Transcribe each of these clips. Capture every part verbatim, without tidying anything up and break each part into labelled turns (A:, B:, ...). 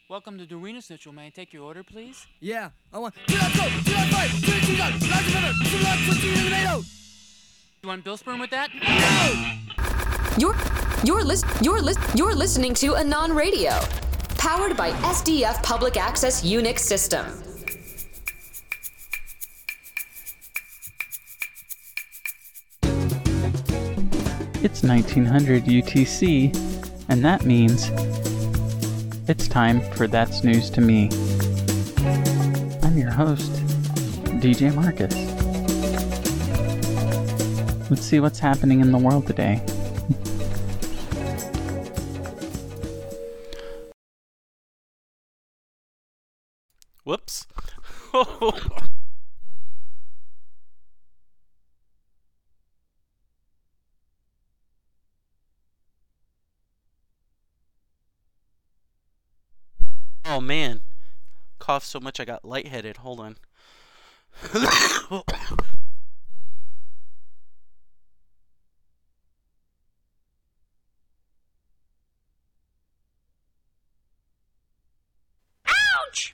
A: Welcome to Dorina Snitchell. May I take your order, please?
B: Yeah, I want two left go, two left right, two two gun, lots of river, two left for two tomato.
A: You want Bill Sperm with that?
B: No!
C: You're you're lis- you're lis- you're listening to Anon Radio, powered by S D F Public Access Unix System.
D: It's nineteen hundred U T C, and that means it's time for That's News to Me. I'm your host, D J Marcus. Let's see what's happening in the world today.
E: Whoops. Oh man, coughed so much I got lightheaded. Hold on. Ouch!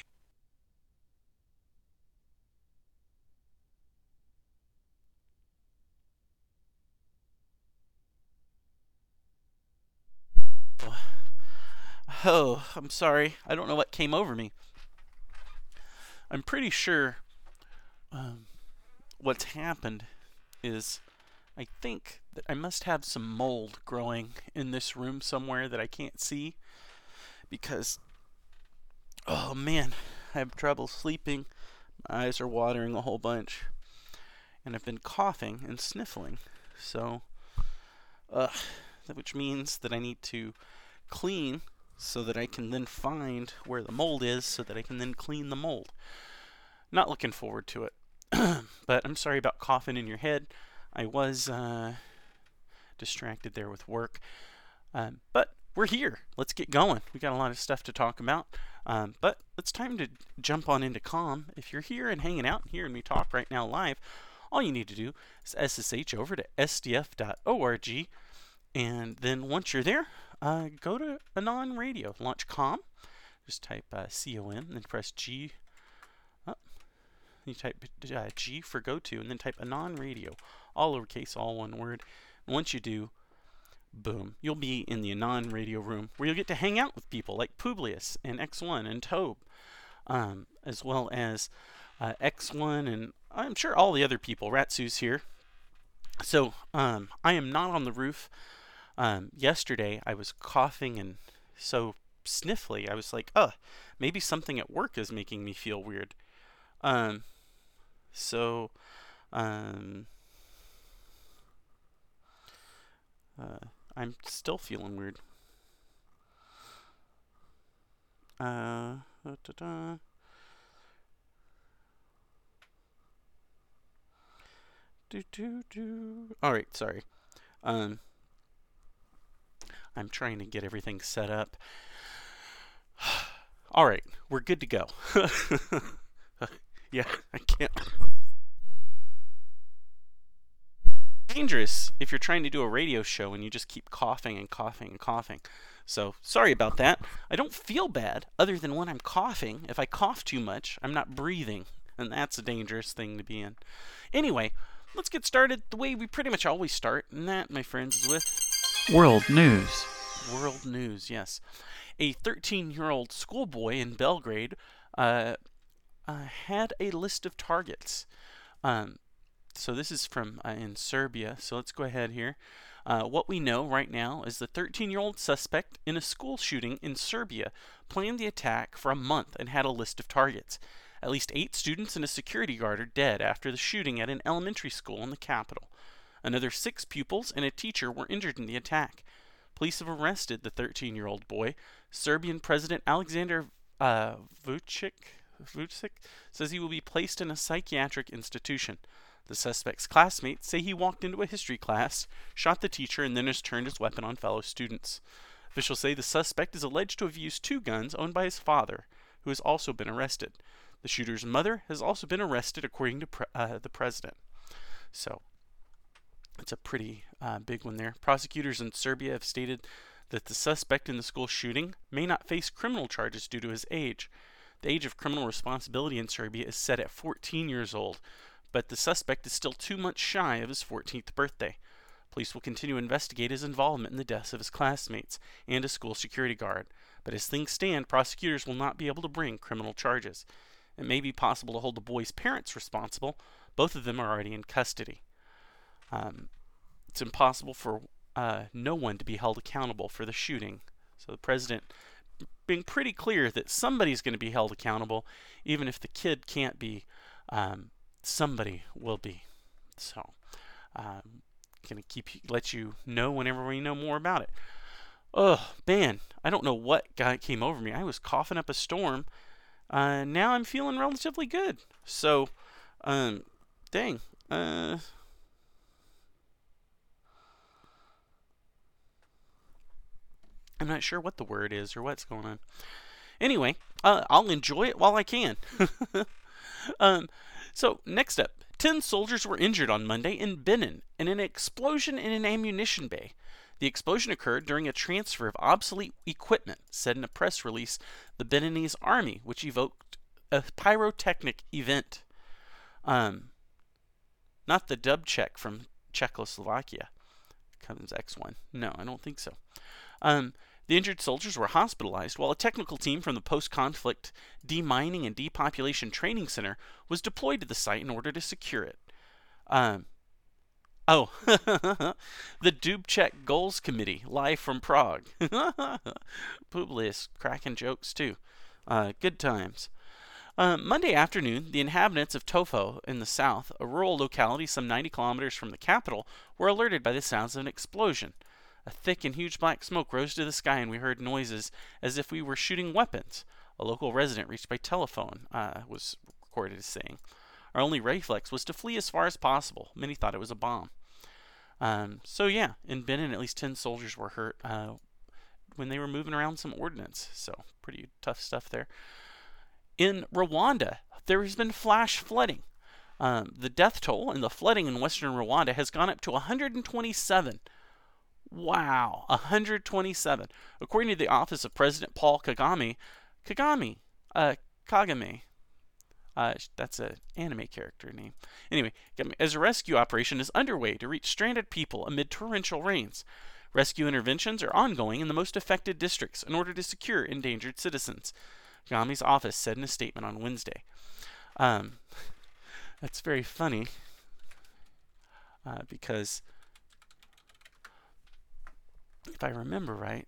E: Oh, I'm sorry. I don't know what came over me. I'm pretty sure um, what's happened is I think that I must have some mold growing in this room somewhere that I can't see because, oh man, I have trouble sleeping. My eyes are watering a whole bunch. And I've been coughing and sniffling. So, uh, which means that I need to clean so that I can then find where the mold is so that I can then clean the mold. Not looking forward to it. But I'm sorry about coughing in your head. I was uh, distracted there with work. Um, but we're here. Let's get going. We got a lot of stuff to talk about. Um, but it's time to jump on into COM. If you're here and hanging out and hearing me talk right now live, all you need to do is S S H over to S D F dot org. And then once you're there, uh, go to Anon Radio. Launch COM. Just type uh, C O M, and then press G. Oh, you type uh, G for go to, and then type Anon Radio. All lowercase, all one word. And once you do, boom, you'll be in the Anon Radio room where you'll get to hang out with people like Publius and X one and Tobe, um, as well as uh, X one and I'm sure all the other people. Ratsu's here. So um, I am not on the roof. Um, yesterday I was coughing and so sniffly. I was like, oh, maybe something at work is making me feel weird. Um, so, um, uh, I'm still feeling weird. Uh, da, da, da. Do, do, do. All right, sorry. Um, I'm trying to get everything set up. All right, we're good to go. Yeah, I can't. Dangerous if you're trying to do a radio show and you just keep coughing and coughing and coughing. So, sorry about that. I don't feel bad other than when I'm coughing. If I cough too much, I'm not breathing, and that's a dangerous thing to be in. Anyway, let's get started the way we pretty much always start, and that, my friends, is with
D: World News.
E: World News, yes. A thirteen-year-old schoolboy in Belgrade uh, uh, had a list of targets. Um, so this is from uh, in Serbia. So let's go ahead here. Uh, what we know right now is the thirteen-year-old suspect in a school shooting in Serbia planned the attack for a month and had a list of targets. At least eight students and a security guard are dead after the shooting at an elementary school in the capital. Another six pupils and a teacher were injured in the attack. Police have arrested the thirteen-year-old boy. Serbian President Alexander uh, Vucic, Vucic says he will be placed in a psychiatric institution. The suspect's classmates say he walked into a history class, shot the teacher, and then has turned his weapon on fellow students. Officials say the suspect is alleged to have used two guns owned by his father, who has also been arrested. The shooter's mother has also been arrested, according to pre- uh, the president. So, it's a pretty uh, big one there. Prosecutors in Serbia have stated that the suspect in the school shooting may not face criminal charges due to his age. The age of criminal responsibility in Serbia is set at fourteen years old, but the suspect is still two months shy of his fourteenth birthday. Police will continue to investigate his involvement in the deaths of his classmates and a school security guard, but as things stand, prosecutors will not be able to bring criminal charges. It may be possible to hold the boy's parents responsible. Both of them are already in custody. Um, it's impossible for uh, no one to be held accountable for the shooting. So the president being pretty clear that somebody's going to be held accountable, even if the kid can't be, um, somebody will be. So, um, gonna keep let you know whenever we know more about it. Oh man, I don't know what guy came over me. I was coughing up a storm. Uh, now I'm feeling relatively good. So, um, dang. Uh. I'm not sure what the word is or what's going on. Anyway, uh, I'll enjoy it while I can. um, so, next up. Ten soldiers were injured on Monday in Benin in an explosion in an ammunition bay. The explosion occurred during a transfer of obsolete equipment, said in a press release the Beninese army, which evoked a pyrotechnic event. Um, not the Dubček from Czechoslovakia. Comes X one. No, I don't think so. Um, the injured soldiers were hospitalized, while a technical team from the post-conflict Demining and Depopulation Training Center was deployed to the site in order to secure it. Um, oh, the Dubček Goals Committee, live from Prague. Publius cracking jokes, too. Uh, good times. Uh, Monday afternoon, the inhabitants of Tofo in the south, a rural locality some ninety kilometers from the capital, were alerted by the sounds of an explosion. A thick and huge black smoke rose to the sky, and we heard noises as if we were shooting weapons. A local resident reached by telephone, uh, was recorded as saying. Our only reflex was to flee as far as possible. Many thought it was a bomb. Um, so yeah, in Benin, at least ten soldiers were hurt uh, when they were moving around some ordnance. So pretty tough stuff there. In Rwanda, there has been flash flooding. Um, the death toll in the flooding in western Rwanda has gone up to one hundred twenty-seven. Wow, one hundred twenty-seven. According to the office of President Paul Kagame, Kagame, uh, Kagame, uh, that's an anime character name. Anyway, as a rescue operation is underway to reach stranded people amid torrential rains. Rescue interventions are ongoing in the most affected districts in order to secure endangered citizens. Kagame's office said in a statement on Wednesday. Um, that's very funny uh, because if I remember right,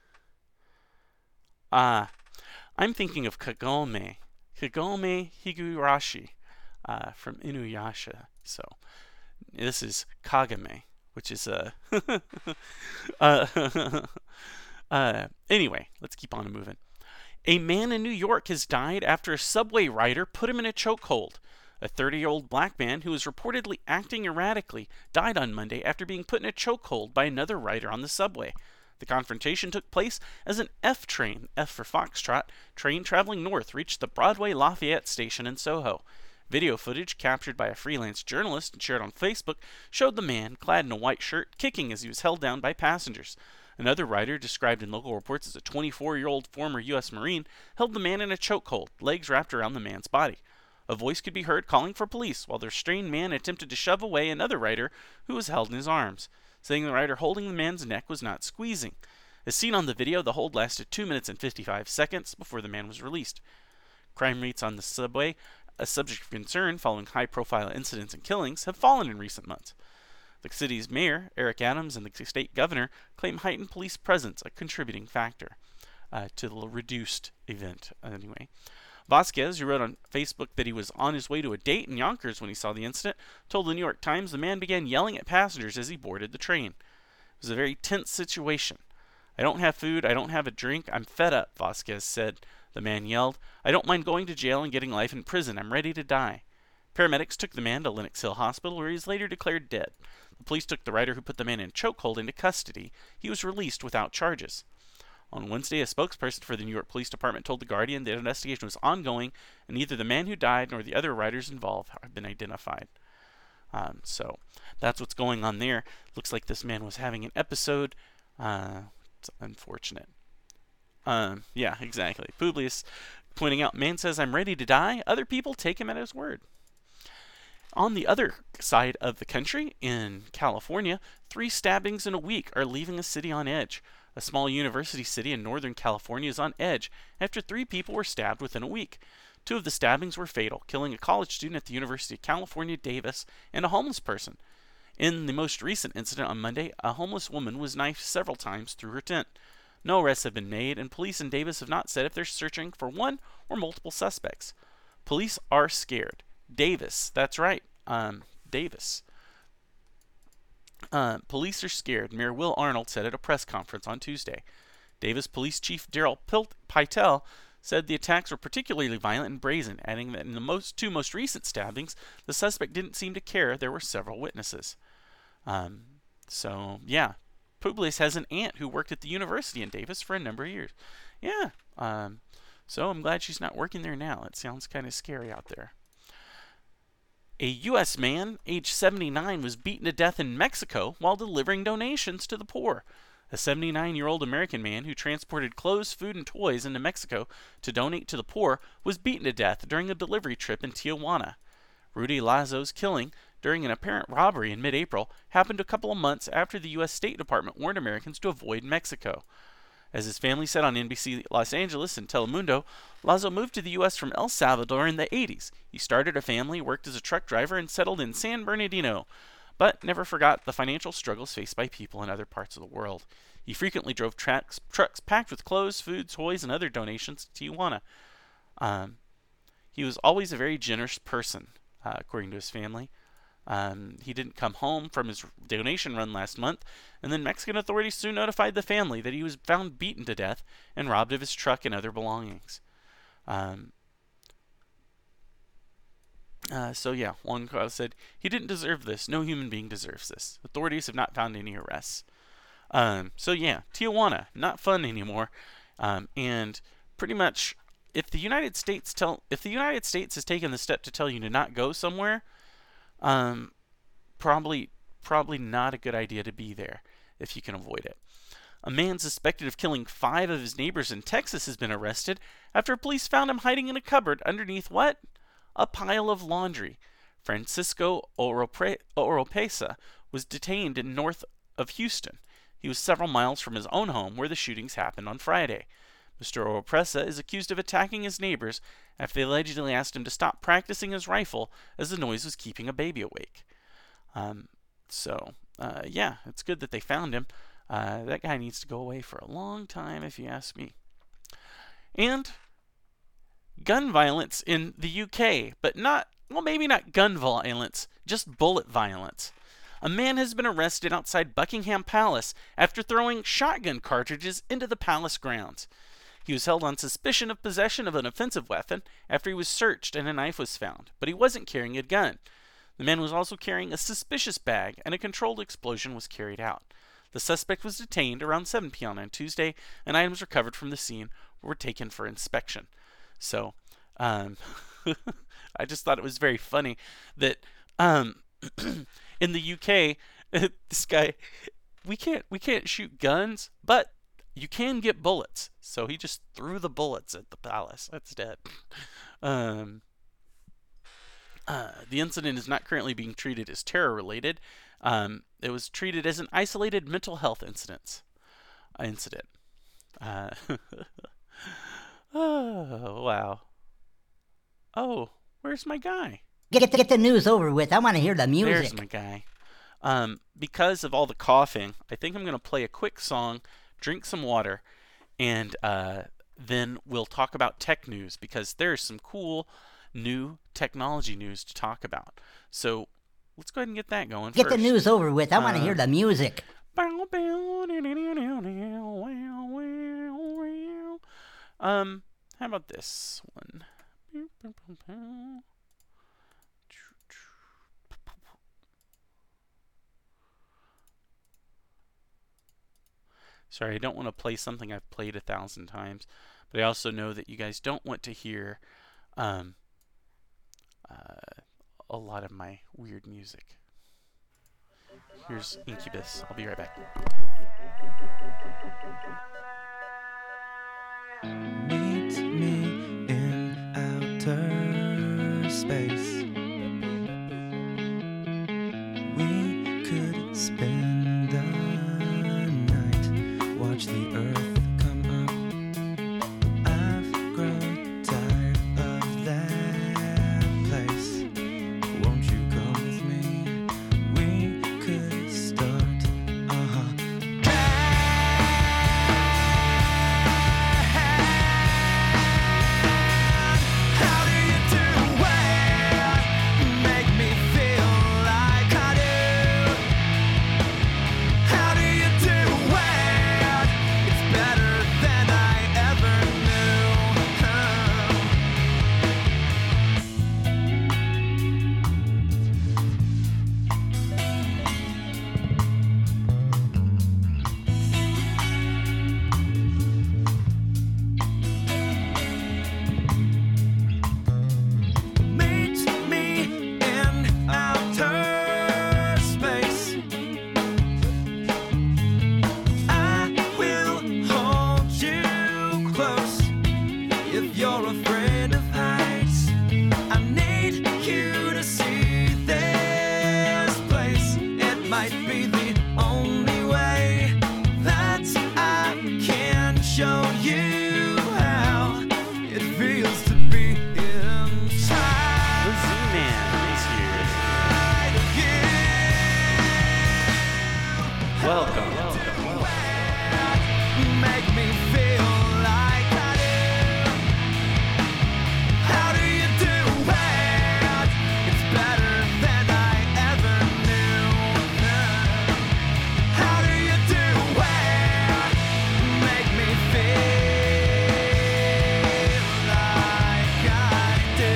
E: ah, uh, I'm thinking of Kagome, Kagome Higurashi uh, from Inuyasha. So this is Kagame, which is a. uh, uh, anyway, let's keep on moving. A man in New York has died after a subway rider put him in a chokehold. A thirty-year-old black man who was reportedly acting erratically died on Monday after being put in a chokehold by another rider on the subway. The confrontation took place as an F train, F for Foxtrot, train traveling north reached the Broadway Lafayette station in Soho. Video footage captured by a freelance journalist and shared on Facebook showed the man, clad in a white shirt, kicking as he was held down by passengers. Another rider, described in local reports as a twenty-four-year-old former U S Marine, held the man in a chokehold, legs wrapped around the man's body. A voice could be heard calling for police while the restrained man attempted to shove away another rider who was held in his arms, saying the rider holding the man's neck was not squeezing. As seen on the video, the hold lasted two minutes and fifty-five seconds before the man was released. Crime rates on the subway, a subject of concern following high-profile incidents and killings, have fallen in recent months. The city's mayor, Eric Adams, and the state governor claim heightened police presence a contributing factor uh, to the reduced event. Anyway, Vasquez, who wrote on Facebook that he was on his way to a date in Yonkers when he saw the incident, told the New York Times the man began yelling at passengers as he boarded the train. It was a very tense situation. I don't have food, I don't have a drink, I'm fed up, Vasquez said. The man yelled, I don't mind going to jail and getting life in prison, I'm ready to die. Paramedics took the man to Lenox Hill Hospital, where he was later declared dead. The police took the rider who put the man in chokehold into custody. He was released without charges. On Wednesday, a spokesperson for the New York Police Department told The Guardian that an investigation was ongoing, and neither the man who died nor the other riders involved have been identified. Um, so that's what's going on there. Looks like this man was having an episode. Uh, It's unfortunate. Um, yeah, exactly. Publius pointing out, man says, I'm ready to die. Other people take him at his word. On the other side of the country, in California, three stabbings in a week are leaving the city on edge. A small university city in Northern California is on edge after three people were stabbed within a week. Two of the stabbings were fatal, killing a college student at the University of California, Davis, and a homeless person. In the most recent incident on Monday, a homeless woman was knifed several times through her tent. No arrests have been made, and police in Davis have not said if they're searching for one or multiple suspects. Police are scared. Davis, that's right, um, Davis. Uh, police are scared, Mayor Will Arnold said at a press conference on Tuesday. Davis Police Chief Daryl Pytel said the attacks were particularly violent and brazen, adding that in the most two most recent stabbings, the suspect didn't seem to care there were several witnesses. Um, so, yeah. Publius has an aunt who worked at the university in Davis for a number of years. Yeah. Um, so I'm glad she's not working there now. It sounds kind of scary out there. A U S man, age seventy-nine, was beaten to death in Mexico while delivering donations to the poor. A seventy-nine-year-old American man who transported clothes, food, and toys into Mexico to donate to the poor was beaten to death during a delivery trip in Tijuana. Rudy Lazo's killing during an apparent robbery in mid-April happened a couple of months after the U S State Department warned Americans to avoid Mexico. As his family said on N B C Los Angeles and Telemundo, Lazo moved to the U S from El Salvador in the eighties. He started a family, worked as a truck driver, and settled in San Bernardino, but never forgot the financial struggles faced by people in other parts of the world. He frequently drove trucks, trucks packed with clothes, food, toys, and other donations to Tijuana. Um, he was always a very generous person, uh, according to his family. Um, he didn't come home from his donation run last month, and then Mexican authorities soon notified the family that he was found beaten to death and robbed of his truck and other belongings. Um, uh, so yeah, Juan Carlos said, he didn't deserve this. No human being deserves this. Authorities have not found any arrests. Um, so yeah, Tijuana, not fun anymore. Um, and pretty much, if the United States tell, if the United States has taken the step to tell you to not go somewhere, Um, probably, probably not a good idea to be there if you can avoid it. A man suspected of killing five of his neighbors in Texas has been arrested after police found him hiding in a cupboard underneath what? A pile of laundry. Francisco Oropesa was detained in north of Houston. He was several miles from his own home where the shootings happened on Friday. Mister Oropesa is accused of attacking his neighbors after they allegedly asked him to stop practicing his rifle as the noise was keeping a baby awake. Um, so, uh, yeah, it's good that they found him. Uh, that guy needs to go away for a long time, if you ask me. And gun violence in the U K, but not, well, maybe not gun violence, just bullet violence. A man has been arrested outside Buckingham Palace after throwing shotgun cartridges into the palace grounds. He was held on suspicion of possession of an offensive weapon after he was searched and a knife was found, but he wasn't carrying a gun. The man was also carrying a suspicious bag, and a controlled explosion was carried out. The suspect was detained around seven p.m. on Tuesday, and items recovered from the scene were taken for inspection. So, um, I just thought it was very funny that um, in the U K, this guy, we can't we can't shoot guns, but you can get bullets. So he just threw the bullets at the palace. That's dead. Um, uh, the incident is not currently being treated as terror-related. Um, it was treated as an isolated mental health incident. Incident. Uh, oh, wow. Oh, where's my guy?
F: Get, get the news over with. I want to hear the music.
E: There's my guy. Um, because of all the coughing, I think I'm going to play a quick song, drink some water, and uh, then we'll talk about tech news, because there's some cool new technology news to talk about. So let's go ahead and get that going
F: Get
E: first.
F: the news over with. I want to
E: Uh,
F: hear the music.
E: Um, how about this one? Sorry, I don't want to play something I've played a thousand times, but I also know that you guys don't want to hear um, uh, a lot of my weird music. Here's Incubus. I'll be right back.
G: Meet me in outer space. We could spend the night, watch the earth come up. I've grown tired of that place. Won't you come with me? We could start, uh-huh. How do you do it? Make me feel like I do. How do you do it? It's better than I ever knew. Meet me in outer space. I will hold you close. If you're afraid of heights, I need you to see this place. It might be the only way that I can show you how it feels to be inside.
E: The Z-Man is here. Welcome.
G: Make me feel like I do. How do you do it? It's better than I ever knew. How do you do it? Make me feel like I do.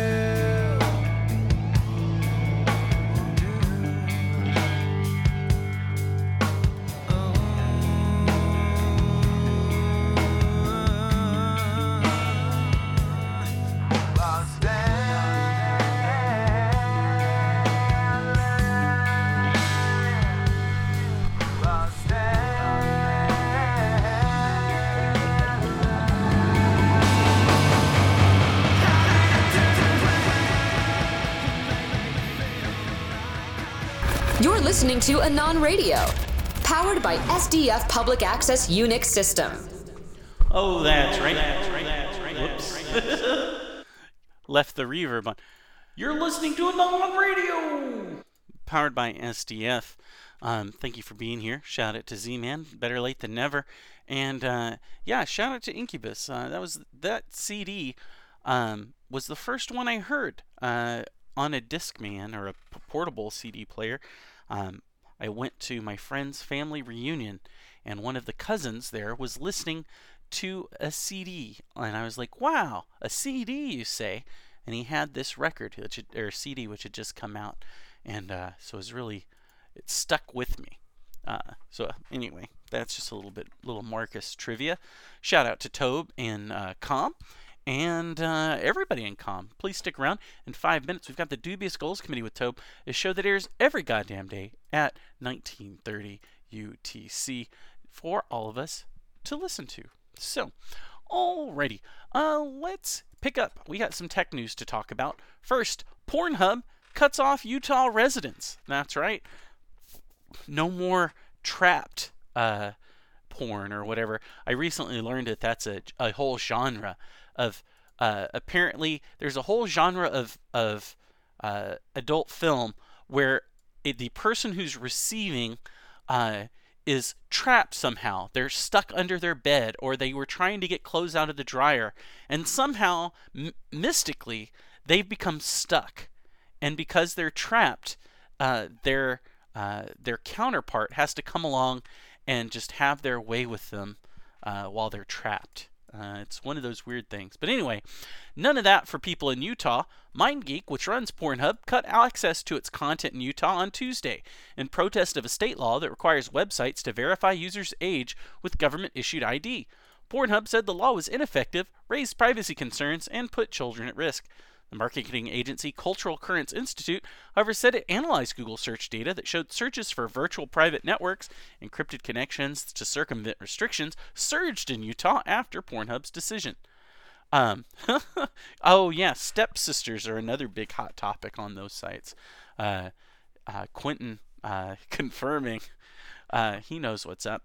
C: You're listening to Anon Radio, powered by S D F Public Access Unix System.
E: Oh, that's right. Whoops. Left the reverb on. You're listening to Anon Radio, powered by S D F. Um, thank you for being here. Shout out to Z-Man. Better late than never. And uh, yeah, shout out to Incubus. Uh, that was that C D. Um, was the first one I heard uh, on a Discman or a p- portable C D player. Um, I went to my friend's family reunion, and one of the cousins there was listening to a C D, and I was like, "Wow, a C D, you say?" And he had this record, which had, or C D, which had just come out, and uh, so it was really, it stuck with me. Uh, so anyway, that's just a little bit, little Marcus trivia. Shout out to Tobe and uh, Com. And uh, everybody in Com, please stick around. In five minutes, we've got the Dubious Goals Committee with Tobe, a show that airs every goddamn day at nineteen thirty U T C for all of us to listen to. So, alrighty, uh, let's pick up. We got some tech news to talk about. First, Pornhub cuts off Utah residents. That's right. No more trapped uh, porn or whatever. I recently learned that that's a, a whole genre of uh, apparently there's a whole genre of of uh, adult film where it, the person who's receiving uh, is trapped somehow. They're stuck under their bed, or they were trying to get clothes out of the dryer, and somehow m- mystically they've become stuck, and because they're trapped, uh, their uh, their counterpart has to come along and just have their way with them uh, while they're trapped. Uh, it's one of those weird things. But anyway, none of that for people in Utah. MindGeek, which runs Pornhub, cut access to its content in Utah on Tuesday in protest of a state law that requires websites to verify users' age with government-issued I D. Pornhub said the law was ineffective, raised privacy concerns, and put children at risk. The marketing agency Cultural Currents Institute, however, said it analyzed Google search data that showed searches for virtual private networks, encrypted connections to circumvent restrictions, surged in Utah after Pornhub's decision. Um, oh yeah, stepsisters are another big hot topic on those sites. Uh, uh, Quentin uh, confirming uh, he knows what's up.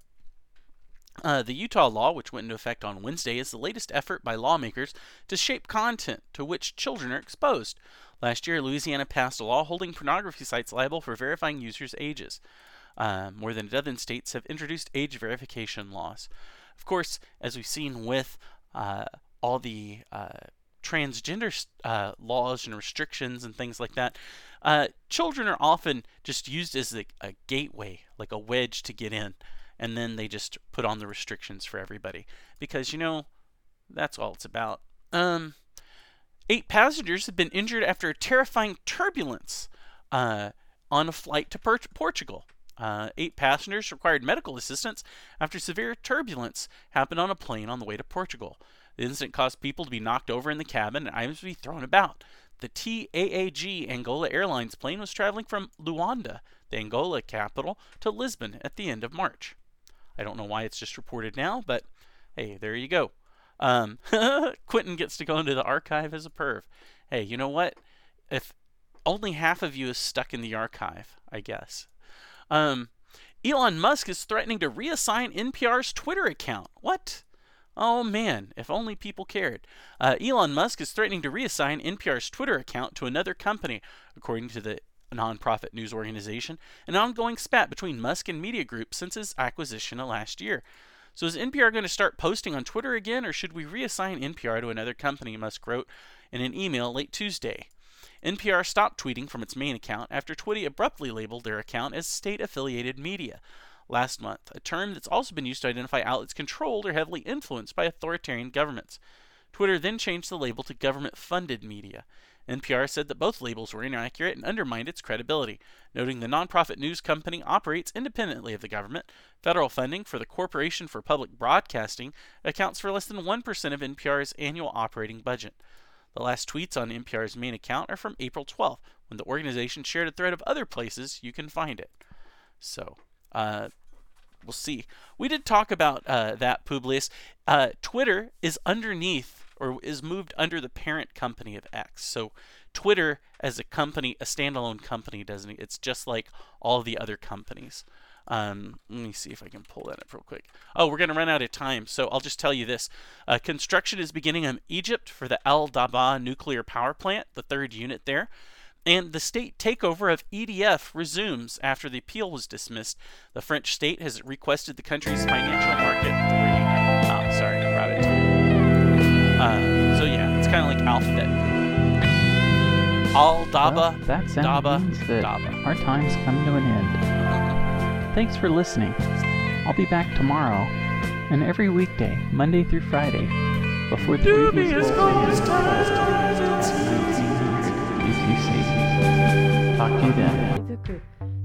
E: Uh, the Utah law, which went into effect on Wednesday, is the latest effort by lawmakers to shape content to which children are exposed. Last year, Louisiana passed a law holding pornography sites liable for verifying users' ages. Uh, more than a dozen states have introduced age verification laws. Of course, as we've seen with uh, all the uh, transgender uh, laws and restrictions and things like that, uh, children are often just used as a, a gateway, like a wedge to get in. And then they just put on the restrictions for everybody. Because, you know, that's all it's about. Um, eight passengers have been injured after a terrifying turbulence uh, on a flight to per- Portugal. Uh, eight passengers required medical assistance after severe turbulence happened on a plane on the way to Portugal. The incident caused people to be knocked over in the cabin and items to be thrown about. The T A A G Angola Airlines plane was traveling from Luanda, the Angola capital, to Lisbon at the end of March. I don't know why it's just reported now, but hey, there you go. Um, Quentin gets to go into the archive as a perv. Hey, you know what? If only half of you is stuck in the archive, I guess. Um, Elon Musk is threatening to reassign N P R's Twitter account. What? Oh man, if only people cared. Uh, Elon Musk is threatening to reassign N P R's Twitter account to another company, according to the nonprofit news organization, an ongoing spat between Musk and media groups since his acquisition last year. So is N P R going to start posting on Twitter again, or should we reassign N P R to another company, Musk wrote in an email late Tuesday. N P R stopped tweeting from its main account after Twitty abruptly labeled their account as state-affiliated media last month, a term that's also been used to identify outlets controlled or heavily influenced by authoritarian governments. Twitter then changed the label to government-funded media. N P R said that both labels were inaccurate and undermined its credibility, noting the nonprofit news company operates independently of the government. Federal funding for the Corporation for Public Broadcasting accounts for less than one percent of N P R's annual operating budget. The last tweets on N P R's main account are from April twelfth, when the organization shared a thread of other places you can find it. So, uh, we'll see. We did talk about uh, that, Publius. Uh, Twitter is underneath or is moved under the parent company of X. So Twitter as a company, a standalone company, doesn't, it's just like all the other companies. Um, let me see if I can pull that up real quick. Oh, we're going to run out of time, so I'll just tell you this. Uh, construction is beginning in Egypt for the Al Dabaa nuclear power plant, the third unit there. And the state takeover of E D F resumes after the appeal was dismissed. The French state has requested the country's financial market authority. Oh, sorry, I brought it to you. Uh, so yeah, it's kind of like alphabet. Al Daba,
D: Well, that sound
E: Daba,
D: means that
E: Daba.
D: our time's come to an end. Thanks for listening. I'll be back tomorrow and every weekday, Monday through Friday, before the previous Wolverine nineteen hundred U T C. Talk to you then.
H: With a good